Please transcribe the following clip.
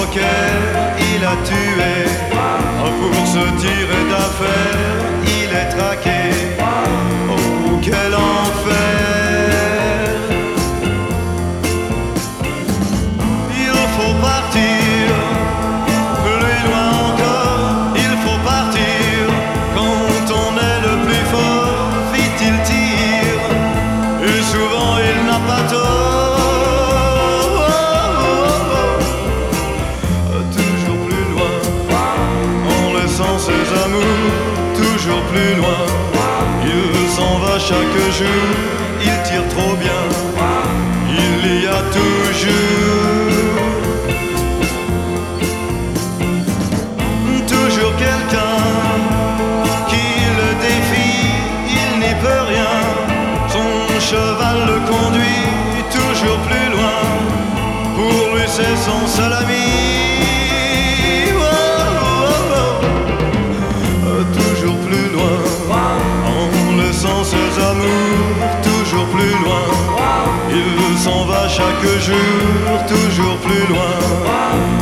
poker, il a tué. Pour se tirer d'affaire, il est traqué. Oh, quel enfer! Il faut partir, plus loin encore, il faut partir. Quand on est le plus fort, vite il tire, et souvent il n'a pas tort. Toujours plus loin, en laissant ses amours, toujours plus loin. Il s'en va chaque jour, il tire trop bien. Il y a toujours quelqu'un qui le défie, il n'y peut rien. Son cheval le conduit toujours plus loin. Pour lui c'est son seul ami. Toujours plus loin, en laissant ses amours toujours plus loin. Il s'en va chaque jour toujours plus loin.